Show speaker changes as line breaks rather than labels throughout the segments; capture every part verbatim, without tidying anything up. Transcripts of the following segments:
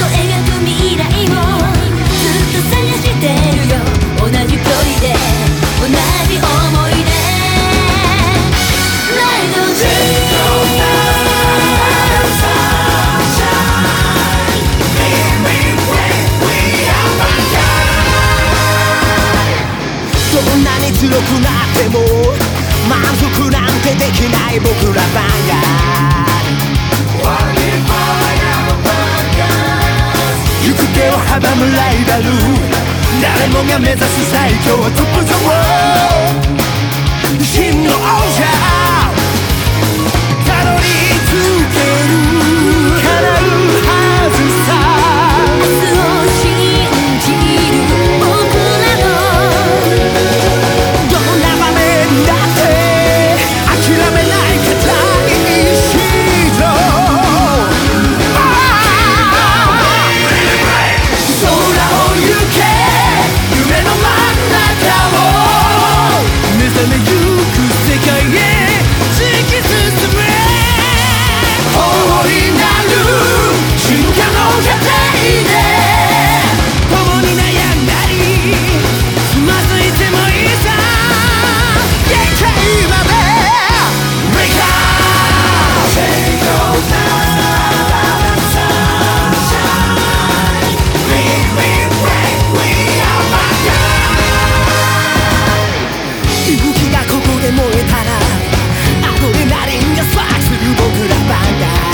描く未来をずっと探してるよ。同じ距離で同じ想いで Light of dream どんなに強くなっても満足なんてできない僕らばか行く手を阻むライバル誰もが目指す最強トップザワールド真の王者たどり着ける叶うはずさ明日を信じる僕らのどんな場面だって諦めない固い意志と空を行け夢の真ん中を目覚めゆく世界へ突き進め大いなる進化の過程で共に悩んだりつまずいてもいいさ限界まで Wake up! Take your time sunshine Bring me back We are back 息吹がここで燃えたらアドレナリンがスパークする僕らバンダ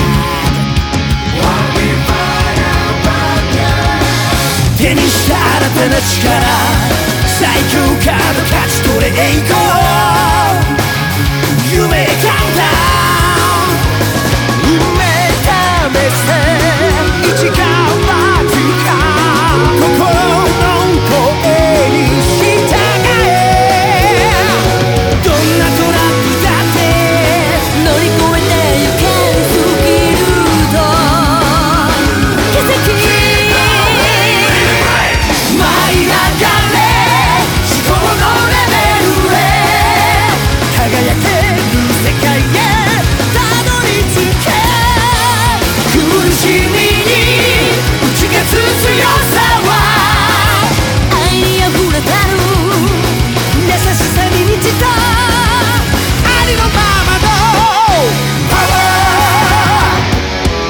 手にした新たな力最強カード勝ち取れ栄光夢カウンター運命試せ一か八か心の声に従えどんなトラップだって乗り越えてゆけるスキルと奇跡舞い上がれ思考のレベルへ輝ける世界へたどり着け苦しみに打ち勝つ強さは愛に溢れたる優しさに満ちたありのままのパワー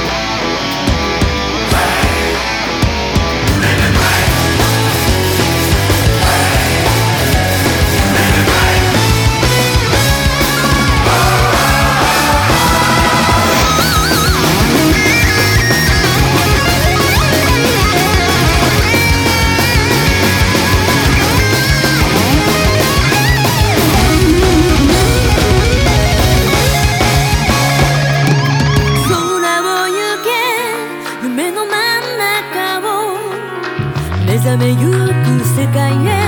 空を行け夢の真ん中を目覚めゆく世界へ